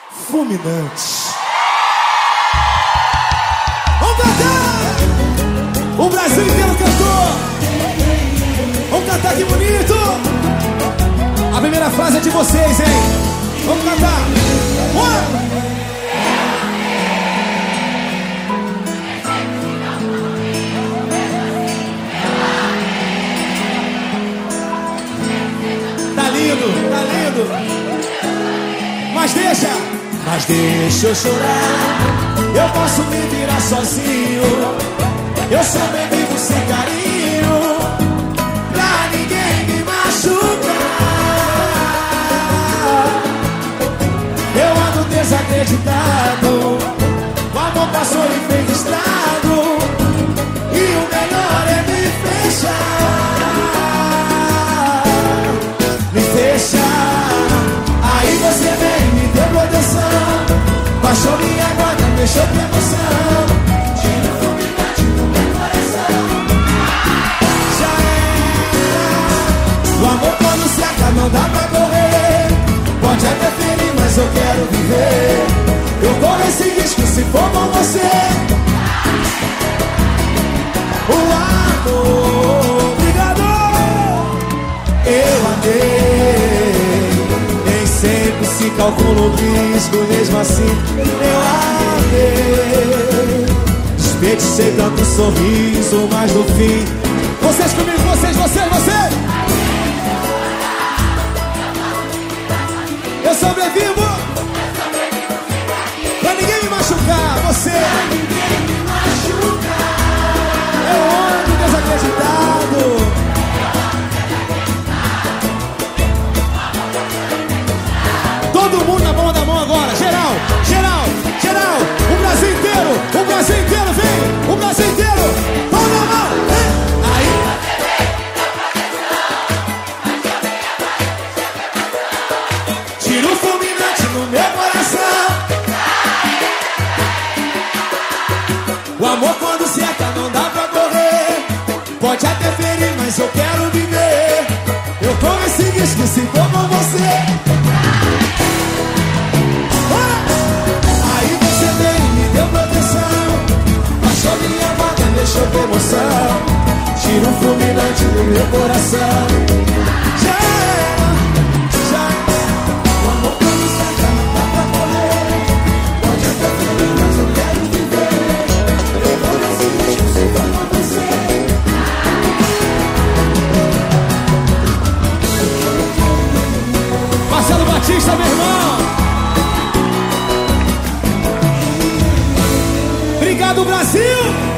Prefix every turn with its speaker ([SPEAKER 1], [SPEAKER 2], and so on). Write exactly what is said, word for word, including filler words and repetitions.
[SPEAKER 1] fulminante. Vamos cantar! O Brasil inteiro cantou. Vamos cantar, que bonito! A primeira frase é de vocês, hein? Vamos cantar! Bora! Tá lindo, tá lindo! Mas deixa, mas deixa eu chorar. Eu posso me virar sozinho. Eu sou bem vivo sem carinho, pra ninguém me machucar. Eu ando desacreditado. O amor passou e fez estrago, e o melhor é me fechar. Me fechar. Aí você vem, me deu proteção, baixou minha guarda, mexeu com emoção. Tira o fulminante do meu coração. Já é. O amor quando se acaba não dá pra correr. Pode até ferir, mas eu quero viver. Eu corro esse risco se for com você. O amor, obrigado. Eu amei. Nem sempre se calcula o risco, mesmo assim eu amei. Desperdicei tanto sorriso, mas no fim vocês comigo, vocês, vocês, vocês. Eu sobrevivo. Pra ninguém me machucar, você. Pra ninguém me machucar. Eu ando desacreditado. Todo mundo na palma da mão agora, geral, geral, geral. O Brasil inteiro, o Brasil inteiro, vem. O Brasil inteiro, palma da mão, vem. Aí. Tira o fulminante no meu coração. O amor quando se acaba não dá pra correr. Pode até ferir, mas eu quero viver. Eu corro esse risco se for com você. Aí você veio e me deu proteção, baixou minha guarda, mexeu com emoção. Tira o fulminante do meu coração. Já era, já era. O amor quando se acaba não dá pra correr. Pode até ferir, mas eu quero viver. Eu corro esse risco se for com você. Marcelo Batista, meu irmão. Obrigado, Brasil!